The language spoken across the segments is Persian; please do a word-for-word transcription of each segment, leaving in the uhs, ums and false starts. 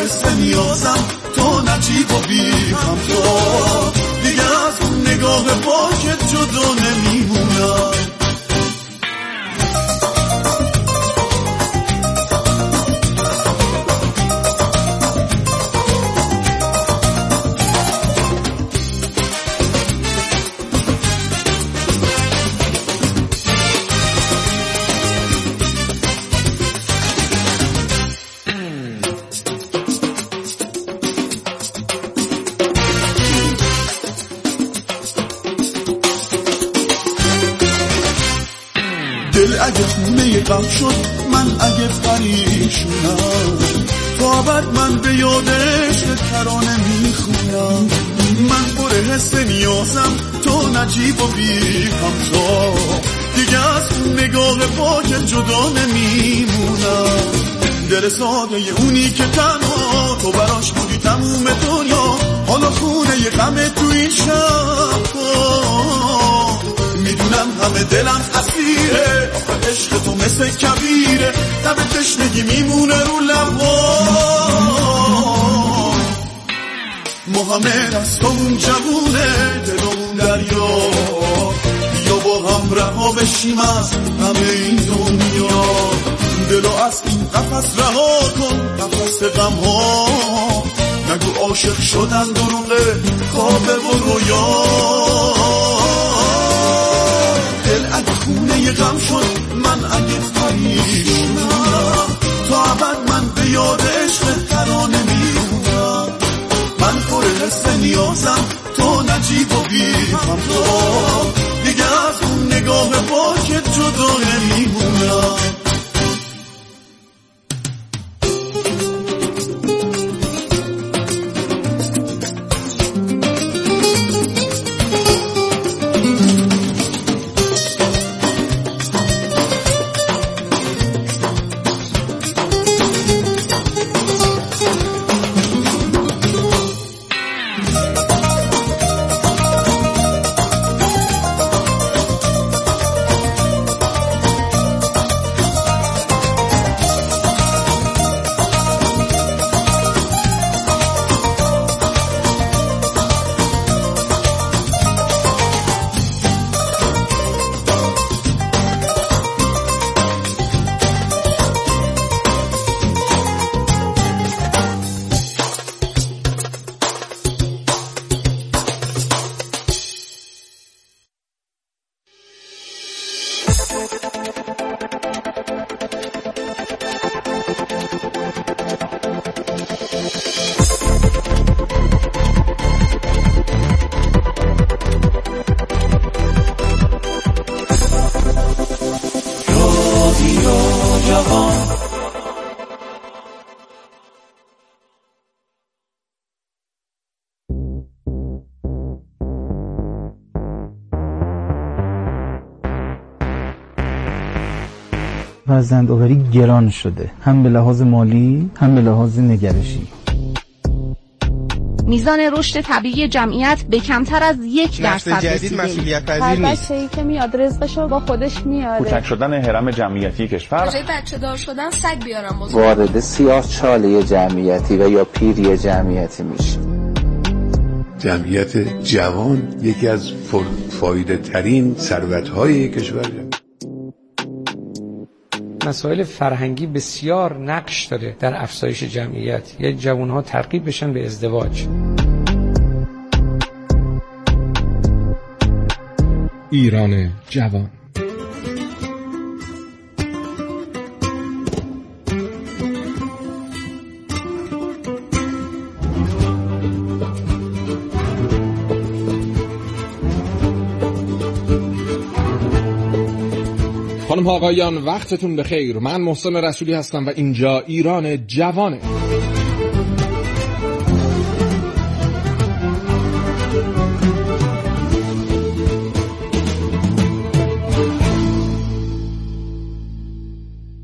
حس نیازم تو نجیب و بیخم تو دیگه از اون نگاه پاکت جدا نمیمونم. اگه خونه غم شد من اگه پریشونم تا بعد من به یادش ترانه میخونم. من پر حس نیازم تو نجیب و بیخم تو دیگه از اون نگاه پاک جدا نمیمونم. دل ساده اونی که تنها تو براش بودی تموم دنیا حالا خونه ی غم تو این شب میدونم همه دلم اسیره عشق تو مثل کبیره لب تشنگی میمونه رو لبا محمد از تو اون جوونه دلمون دریا بیا با هم رها بشیم از همه این دنیا دلو از این قفس رها کن قفس غم ها نگو عاشق شدن دروغه خواب و رویا دل اگه خونه ی غم شد من اگه پریشونم تا ابد من به یاد عشق ترانه میمونم. من پر حس نیازم تو نجیب و بیخم تو دیگه از اون نگاه پاکت جدا نمیمونم. فرزندآوری گران شده، هم به لحاظ مالی هم به لحاظ نگرشی. میزان رشد طبیعی جمعیت به کمتر از یک درصد رسیده. مسئولیت پذیر نیست. هر بچه‌ای که میاد رزقشو با خودش میاره. کوچک شدن هرم جمعیتی کشور. جای بچه دار شدن سگ بیارم بزرگ. وارد سیاه چاله جمعیتی و یا پیری جمعیتی میشه. جمعیت جوان یکی از فایده ترین ثروت‌های کشور. مسائل فرهنگی بسیار نقش داره در افزایش جمعیت. یعنی جوان‌ها ترغیب بشن به ازدواج. ایران جوان. خانم ها آقایان وقتتون بخیر. من محسن رسولی هستم و اینجا ایران جوانه.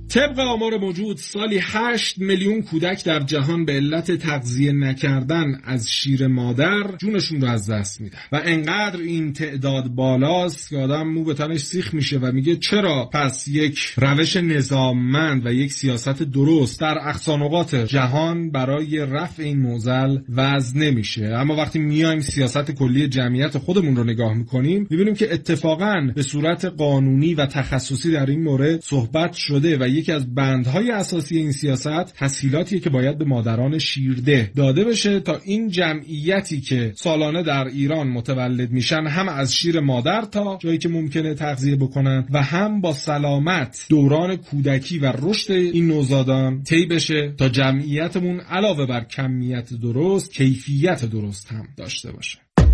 طبق آمار موجود سالی هشت میلیون کودک در جهان به علت تغذیه نکردن از شیر مادر جونشون رو از دست میدن و انقدر این تعداد بالاست که آدم مو به تنش سیخ میشه و میگه چرا پس یک روش نظاممند و یک سیاست درست در اقصانقاط جهان برای رفع این معضل وضع نمیشه. اما وقتی میایم سیاست کلی جمعیت خودمون رو نگاه میکنیم میبینیم که اتفاقاً به صورت قانونی و تخصصی در این مورد صحبت شده و یکی از بندهای اساسی این سیاست تسهیلاتیه که باید به مادران شیرده داده بشه تا این جمعیتی که سالانه در ایران متولد میشن هم از شیر مادر تا جایی که ممکنه تغذیه بکنن و هم با سلامت دوران کودکی و رشد این نوزادان طی بشه تا جمعیتمون علاوه بر کمیت درست کیفیت درست هم داشته باشه.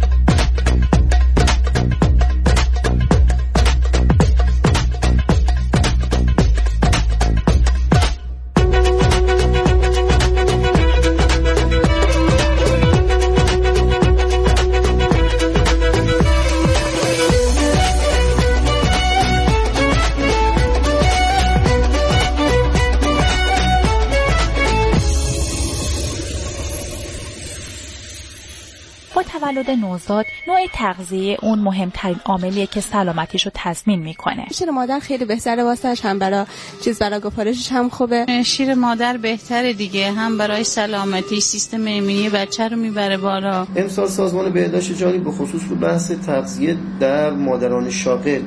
تولد نوزاد نوع تغذیه اون مهمترین عاملیه که سلامتیشو تضمین میکنه. شیر مادر خیلی بهتره واسش، هم برای چیز برای گوارشش هم خوبه. شیر مادر بهتره دیگه، هم برای سلامتی سیستم ایمنی بچه رو میبره بالا. امسال سازمان بهداشت جهانی به خصوص رو بحث تغذیه در مادران شاغل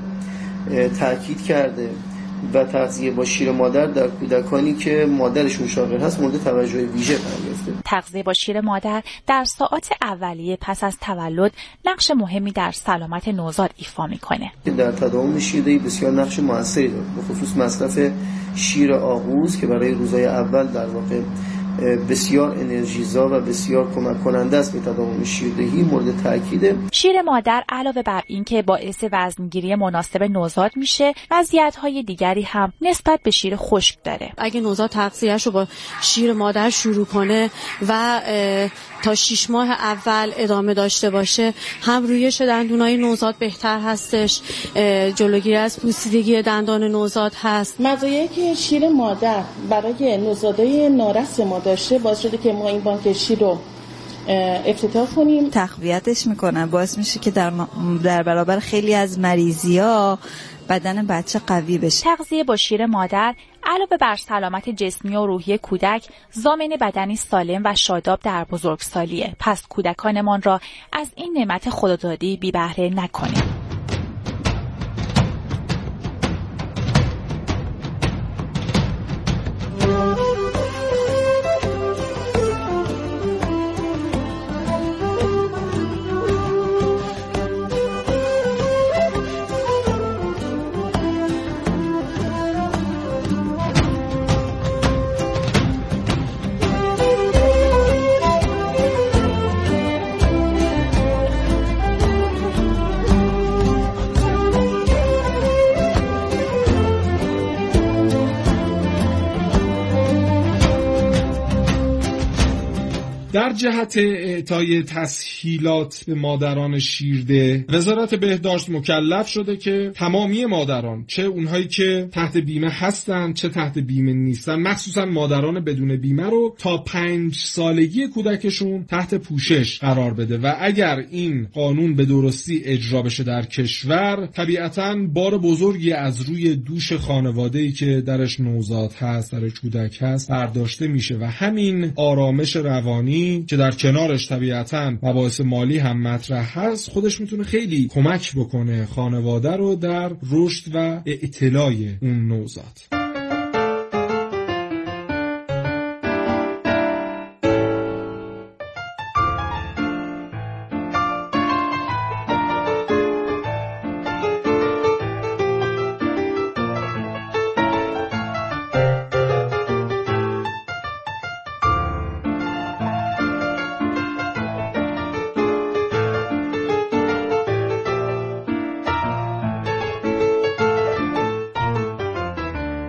تاکید کرده و تغذیه با شیر مادر در کودکانی که مادرشون شاغل هست مورد توجه ویژه قرار گرفته. تغذیه با شیر مادر در ساعات اولیه پس از تولد نقش مهمی در سلامت نوزاد ایفا میکنه. در تداوم شیردهی بسیار نقش موثری داره، به خصوص مصرف شیر آغوز که برای روزهای اول در واقع بسیار انرژیزا و بسیار کمک کننده است به تداوم شیردهی مورد تاکیده. شیر مادر علاوه بر این که باعث وزنگیری مناسب نوزاد میشه، مزیت‌های دیگری هم نسبت به شیر خشک داره. اگه نوزاد تغذیه‌اش رو با شیر مادر شروع کنه و تا شش ماه اول ادامه داشته باشه، هم رویش دندونای نوزاد بهتر هستش، جلوگیری از پوسیدگی دندان نوزاد هست. مزایایی که شیر مادر برای نوزادای نارس ما داشته باعث شده که ما این بانک شیر رو افتتاح کنیم. تقویتش میکنن، باعث میشه که در, در برابر خیلی از مریضی‌ها بدن بچه قوی بشه. تغذیه با شیر مادر علاوه بر سلامت جسمی و روحی کودک، ضامن بدنی سالم و شاداب در بزرگسالیه. پس کودکانمان را از این نعمت خدادادی بی بهره نکنیم. در جهت اعطای تسهیلات به مادران شیرده، وزارت بهداشت مکلف شده که تمامی مادران، چه اونهایی که تحت بیمه هستن چه تحت بیمه نیستن، مخصوصا مادران بدون بیمه رو تا پنج سالگی کودکشون تحت پوشش قرار بده و اگر این قانون به درستی اجرا بشه در کشور، طبیعتاً بار بزرگی از روی دوش خانواده‌ای که درش نوزاد هست، درش کودک هست برداشته میشه و همین آرامش روانی که در کنارش طبیعتاً مباحث مالی هم مطرح هست، خودش میتونه خیلی کمک بکنه خانواده رو در رشد و اطلاع اون نوزاد.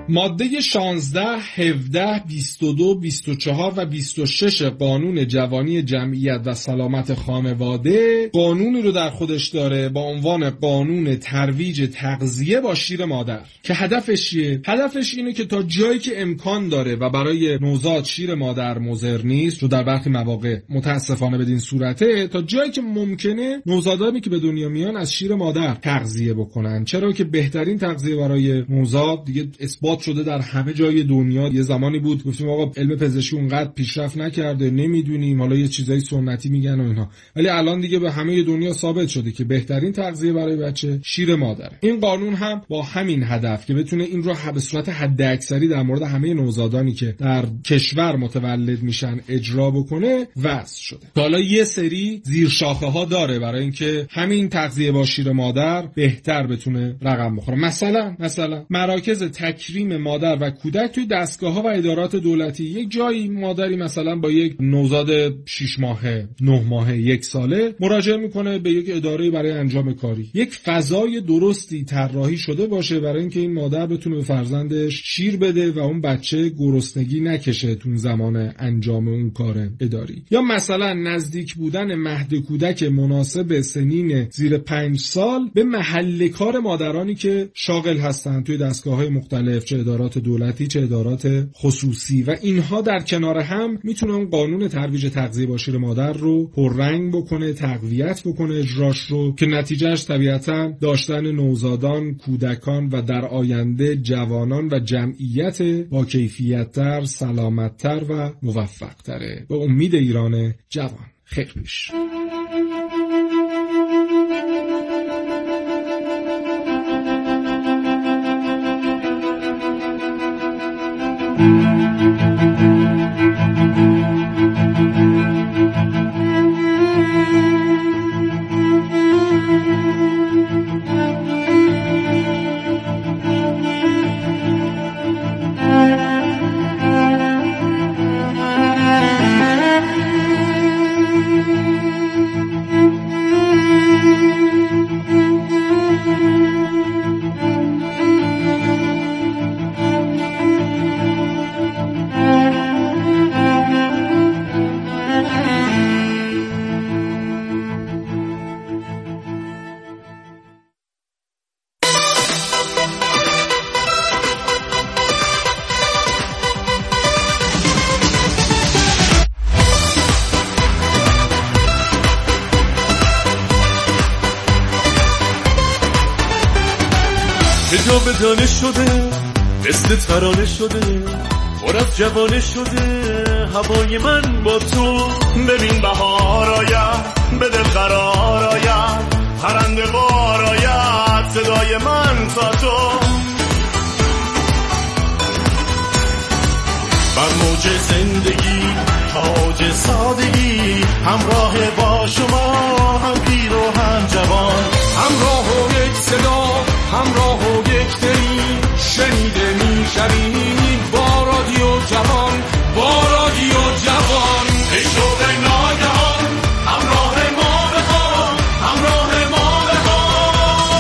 ماده شانزده، هفده، بیست و دو، بیست و چهار و بیست و شش قانون جوانی جمعیت و سلامت خانواده قانونی رو در خودش داره با عنوان قانون ترویج تغذیه با شیر مادر که هدفش چیه؟ هدفش اینه که تا جایی که امکان داره و برای نوزاد شیر مادر مضر نیست، رو در برخی مواقع متاسفانه بدین صورته، تا جایی که ممکنه نوزادانی که به دنیا میان از شیر مادر تغذیه بکنن. چرا که بهترین تغذیه برای نوزاد دیگه اثبات شده در همه جای دنیا. یه زمانی بود گفتیم آقا علم پزشکی اونقدر پیشرفت نکرده، نمیدونیم، حالا یه چیزای سنتی میگن و اینا، ولی الان دیگه به همه دنیا ثابت شده که بهترین تغذیه برای بچه شیر مادره. این قانون هم با همین هدف که بتونه این رو به صورت حداکثری در مورد همه نوزادانی که در کشور متولد میشن اجرا بکنه وضع شده. حالا یه سری زیرشاخه ها داره برای اینکه همین تغذیه با شیر مادر بهتر بتونه رقم بخوره. مثلا مثلا مراکز تکریم مادر و کودک توی دستگاه‌ها و ادارات دولتی، یک جایی مادری مثلا با یک نوزاد شش ماهه، نه ماهه، یک ساله مراجعه میکنه به یک اداره برای انجام کاری، یک فضای درستی طراحی شده باشه برای اینکه این مادر بتونه به فرزندش شیر بده و اون بچه گرسنگی نکشه تو زمان انجام اون کار اداری. یا مثلا نزدیک بودن مهد کودک مناسب سنین زیر پنج سال به محل کار مادرانی که شاغل هستن توی دستگاه‌های مختلف، چه ادارات دولتی چه ادارات خصوصی، و اینها در کنار هم میتونه اون قانون ترویج تغذیه با شیر مادر رو پررنگ بکنه، تقویت بکنه اجراش رو، که نتیجهش طبیعتاً داشتن نوزادان، کودکان و در آینده جوانان و جمعیت با کیفیت‌تر، سلامت‌تر و موفق‌تره. به امید ایران جوان. خیر پیش. حجاب دانش شده، مثل ترانه شده، پر از جوانه شده هوای من با تو. ببین بهار آید، به دل قرار آید، پرنده بار آید، صدای من تا تو. بر موج زندگی، تاج سادگی، همراه با شما، هم پیر و هم جوان، همراه و یک صدا، همراه و یک دلی، شنیده میشویم با رادیو جوان، با رادیو جوان. ای شوق ناگهان، همراه ما بخوان، همراه ما بخوان.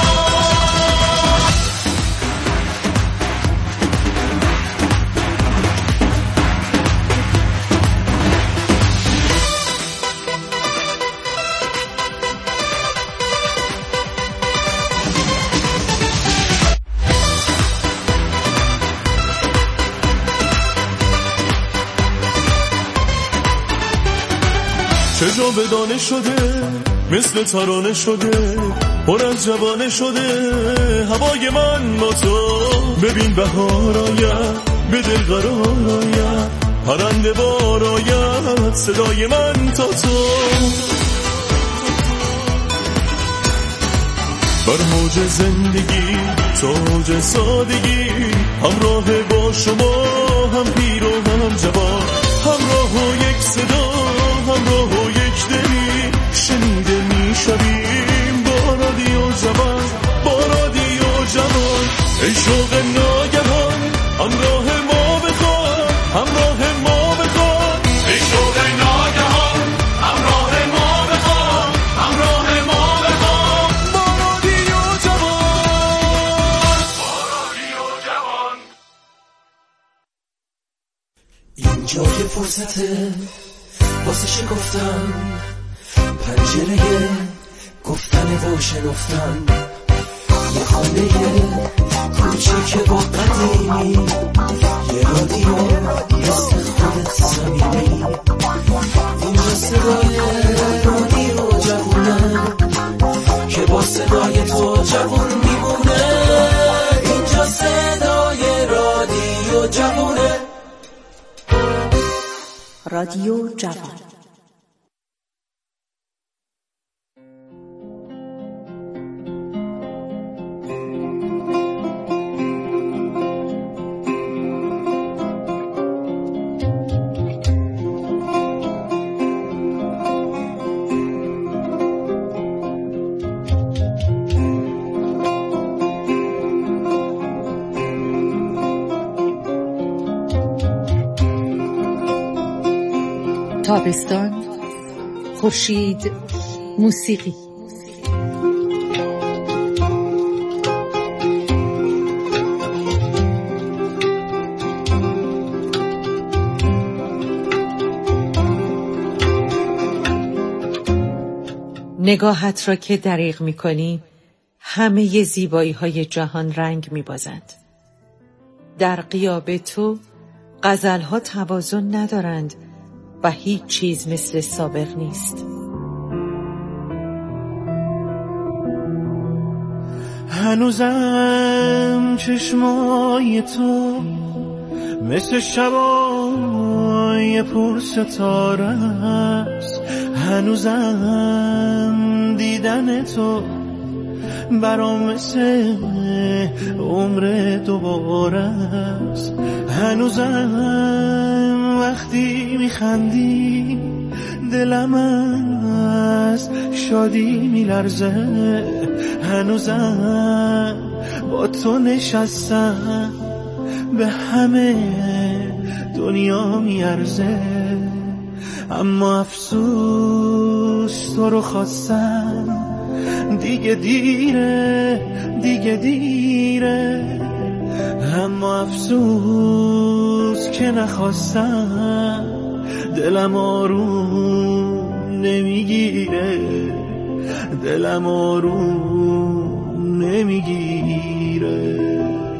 چه جا به دانه شده، مثل ترانه شده، پر از جوانه شده هوای من با تو. ببین بهار آید، به دل قرار آید، پرنده بار آید، صدای من تا تو. بر موج زندگی، تاج سادگی، همراه با شما، هم پیر و هم جوان، همراه و یک صدا، همراه و یک دلی، شنیده میشویم با رادیو جوان، با رادیو جوان. ای شوق ناگهان، همراه ما بخوان، همراه ما بخوان. ای شوق ناگهان، همراه ما بخوان، همراه ما بخوان. با رادیو جوان، با رادیو جوان. واسطه واسه شکفتن پنجره گفتن و شنفتن یه خونه کوچیک با قدیمی یه رادیو مثل خودت صمیمی اینجا صدای رادیو جوونه که با صدای تو جوون میمونه اینجا صدای رادیو جوونه رادیو جوان. تابستان، خورشید، موسیقی. نگاهت را که دریغ می کنی همه ی زیبایی های جهان رنگ می بازند. در غیاب تو غزل ها توازن ندارند و هیچ چیز مثل سابق نیست. هنوزم چشمای تو مثل شبای پر ستاره است، هنوزم دیدن تو برام مثل عمر دوباره است، هنوزم وقتی میخندی دلم از شادی میلرزه، هنوزم با تو نشستم به همه دنیا میارزه، اما افسوس تو رو خواستم دیگه دیره دیگه دیره، اما افسوس که نخواستم دلم آروم نمیگیره، دلم آروم نمیگیره.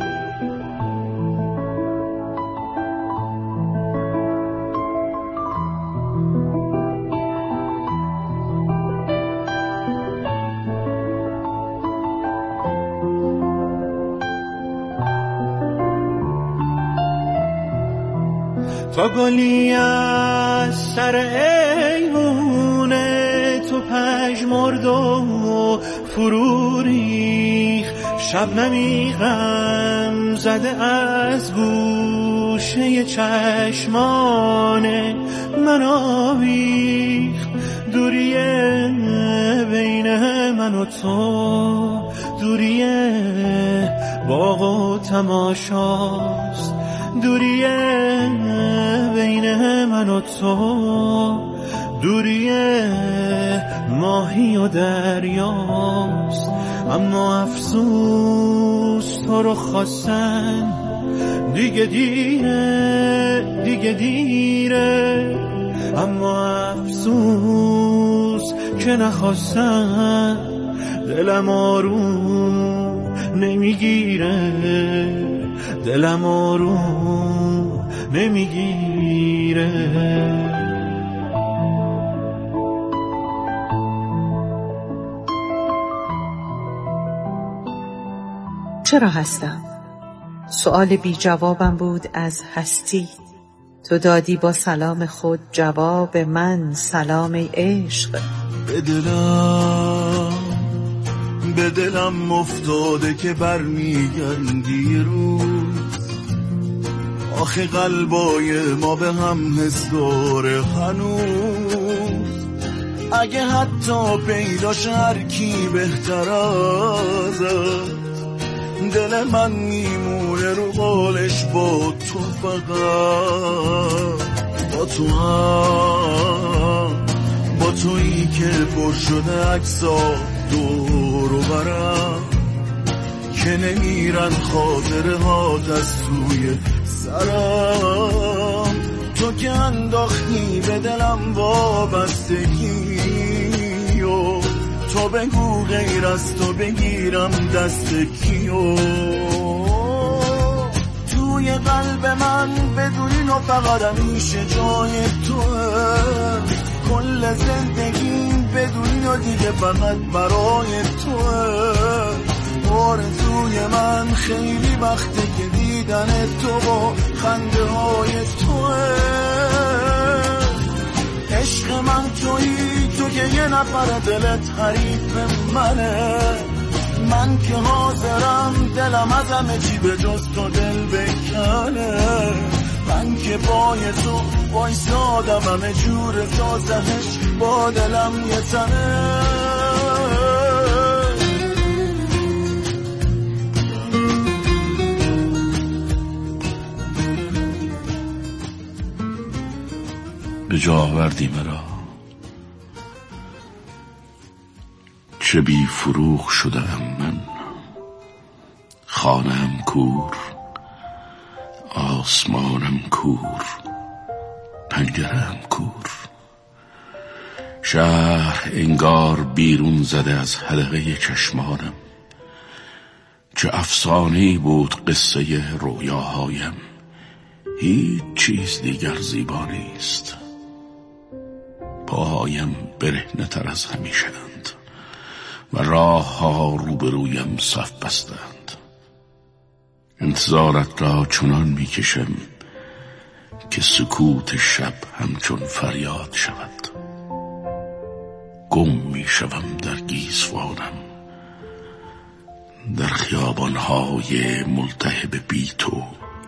تا گلی از سر ایوونه تو پژمرد و فرو ریخت، شبنمی غم زده از گوشه چشمان من آویخت، دوریه بین من و تو دوریه باغ و تماشاست، دوریه بین من و تو دوریه ماهی و دریاست، اما افسوس تو رو خواستن دیگه دیره دیگه دیره، اما افسوس که نخواستن دلم آروم نمیگیره، دلم آروم نمیگیره. چرا هستم؟ سؤال بی جوابم بود از هستی، تو دادی با سلام خود جواب من سلام ای عشق. به دلم به دلم افتاده که برمیگردی روز، آخه قلبای ما به هم حس داره هنوز، اگه حتی پیداش هر کی بهتر ازت، دل من میمونه رو بالش با تو، فقط با تو هم، با تویی که پر شده عکسا دور و برم، که نمیرن خاطره ها از توی سرم، تو که انداختی به دلم وابستگی و تو بگو غیر از تو بگیرم دست کیو. توی قلب من بدونی و فقط همیشه جای توه، کل زندگیم بدونی و دیگه فقط برای توه. آرزوی من خیلی وقته که دیدن تو با خنده های توه. عشق من تویی، تو که یه نفر دلت حریف منه، من که حاضرم دلم از همه چی به جز تو دل بکنه. من که پای تو وایسادم همه جور تازهش با دلم یه تنه. به جا آوردی مرا، چه بی فروغ شدم من. خانم کور، آسمانم کور، پنجرم کور. شهر انگار بیرون زده از حلقه چشمانم. چه افسانه‌ای بود قصه رویاهایم، هیچ چیز دیگر زیبا نیست. پاهایم برهنه تر از همیشه‌اند و راه ها روبرویم صف بستند. انتظارت را چنان میکشم که سکوت شب همچون فریاد شود. گم میشوم در گیسوانم، در خیابانهای ملتهب بی تو.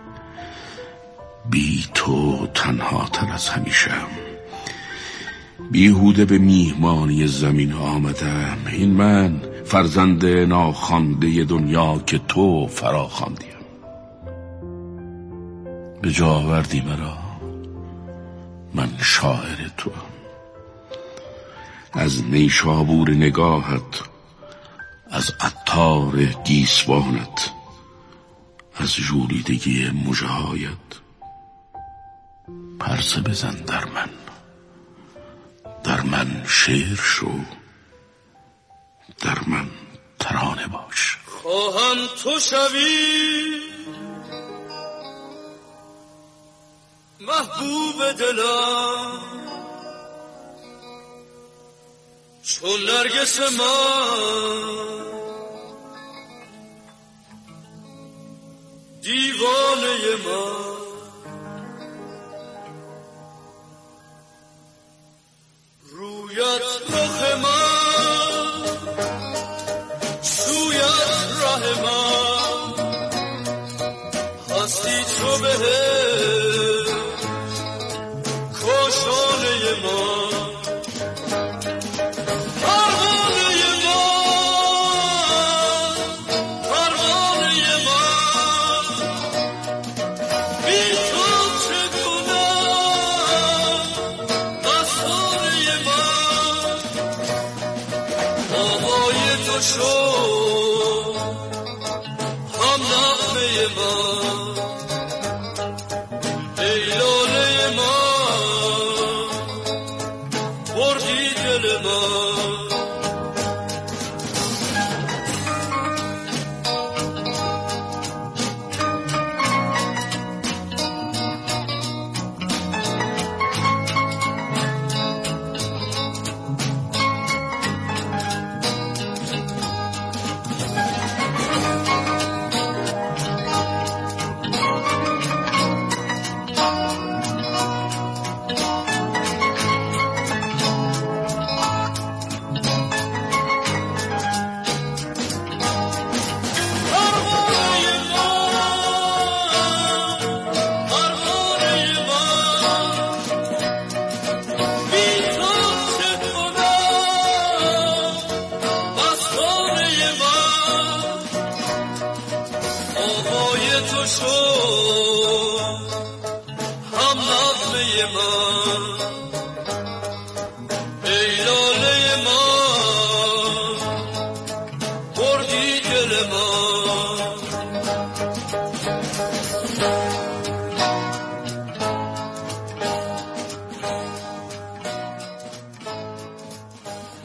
بی تو تنها تر از همیشه‌ام. بیهوده به میهمانی زمین آمدم، این من فرزند ناخوانده دنیا که تو فرا خواندیم. به جا آوردی مرا، من شاعر توام. از نیشابور نگاهت، از عطار گیسوانت، از ژولیدگی مژه‌هایت پرسه بزن در من، در من شعر شو، در من ترانه باش. خواهم تو شوی محبوب دلم، چون نرگس من دیوانه من. رویت رخ من، سویت ره من، هستی تو بهش کاشانه من.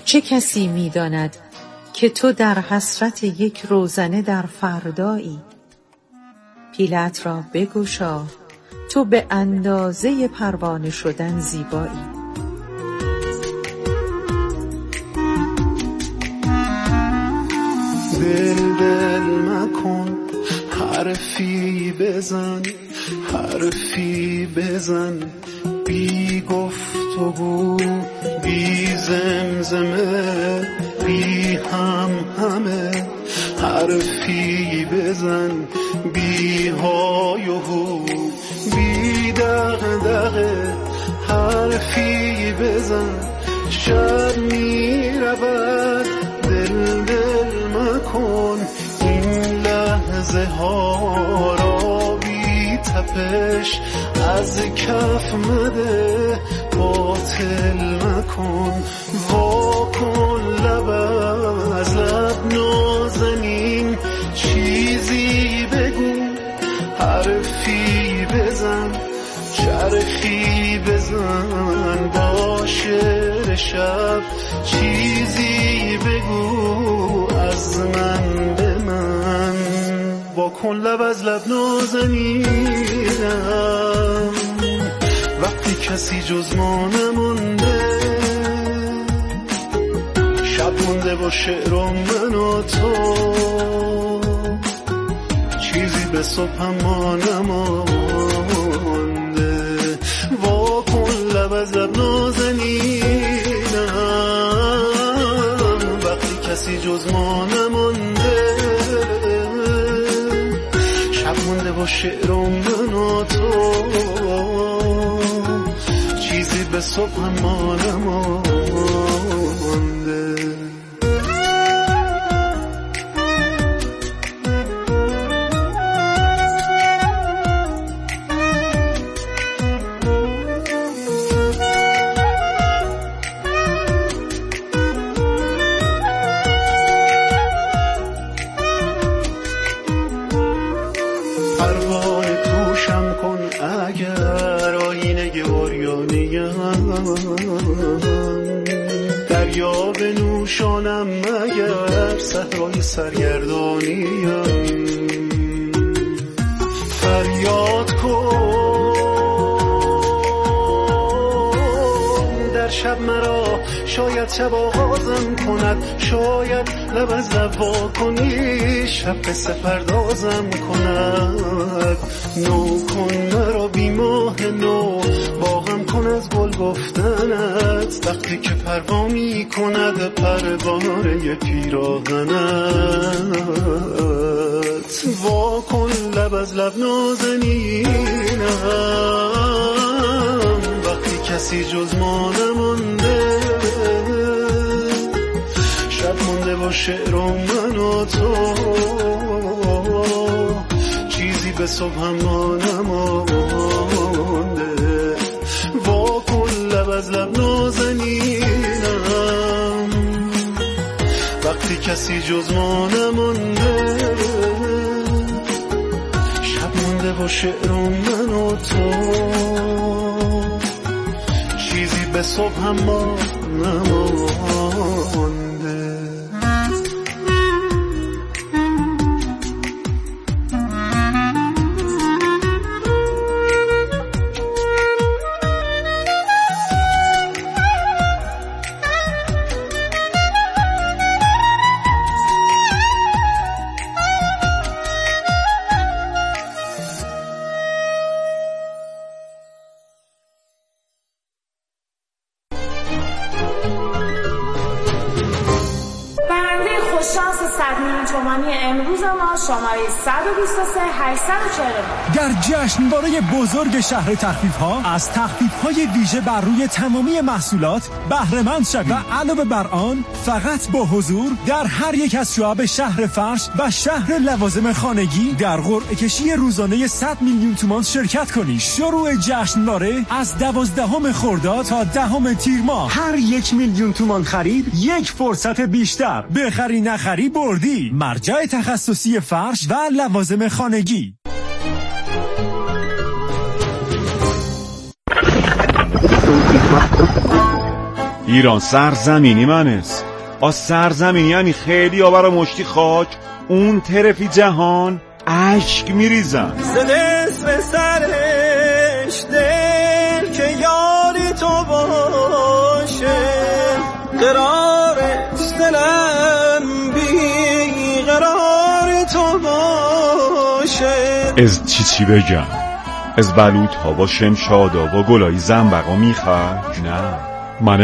چه کسی می‌داند که تو در حسرت یک روزنه در فردایی؟ پیلت را بگشا، تو به اندازه پروانه شدن زیبایی. دل دل مکن، حرفی بزن، حرفی بزن، بی گفتگو، بی زمزمه، بی هم همه، حرفی بزن، بی های و هو، بی دغدغه، حرفی بزن، شب می رود، دل دل مکن این لحظه ها را، بی تپش از کف مده، باطل مکن، وا کن لب از لب نازنین، چیزی بگو، حرفی بزن، چرخی بزن، با شعر شب چیزی بگو از من به من، با کن لب از لب نازنینم، وقتی کسی جز ما نمونده، شب مونده با شعر و من و تو، چیزی به صبح ما نمونده، وا کن لب از لب نازنینم، وقتی کسی جز ما نمونده، شب مونده با شعر و من و تو، چیزی به صبح ما نمونده. دریا به نوشانم مگر صحرای سرگردانیم، فریاد کن در شب مرا، شاید شب آغازم کند، شاید لب از لب وا کنی، شب قصه پردازم کند، نو کن مرا بی ماه نو، با هم کن از گل گفتنت، وقتی که پروا می کند پروانه پیراهنت، وا کن لب از لب نازنینم، وقتی کسی جز ما نمونده، شب مونده با شعر و من و تو، چیزی به صبح ما نمونده، وا کن لب از لب نازنینم، وقتی کسی جز ما نمونده، شب مونده با شعر و من و تو، چیزی به صبح ما نمونده. امروز ما شماره صد و بیست و سه هشتصد و چهل و نه در جشنواره بزرگ شهر تخفیف‌ها از تخفیف‌های ویژه بر روی تمامی محصولات بهره‌مند شوید و علاوه بر آن فقط با حضور در هر یک از شعب شهر فرش و شهر لوازم خانگی در قرعه کشی روزانه صد میلیون تومان شرکت کنید. شروع جشنواره از دوازدهم خرداد تا دهم تیر ماه. هر یک میلیون تومان خرید یک فرصت بیشتر. بخری نخری بردی. مرجع تخصصی فرش و لوازم خانگی. ایران سرزمینی من است. آ سرزمینی یعنی خیلی ها برا مشتی خاک اون طرفی جهان عشق میریزن. زدست سرش دل که یاری تو باشه، قرارش دلم بی قرار تو باشه. از چی چی بگم؟ از بلوط ها با شمشادا با گلای زنبقا میخواد؟ نه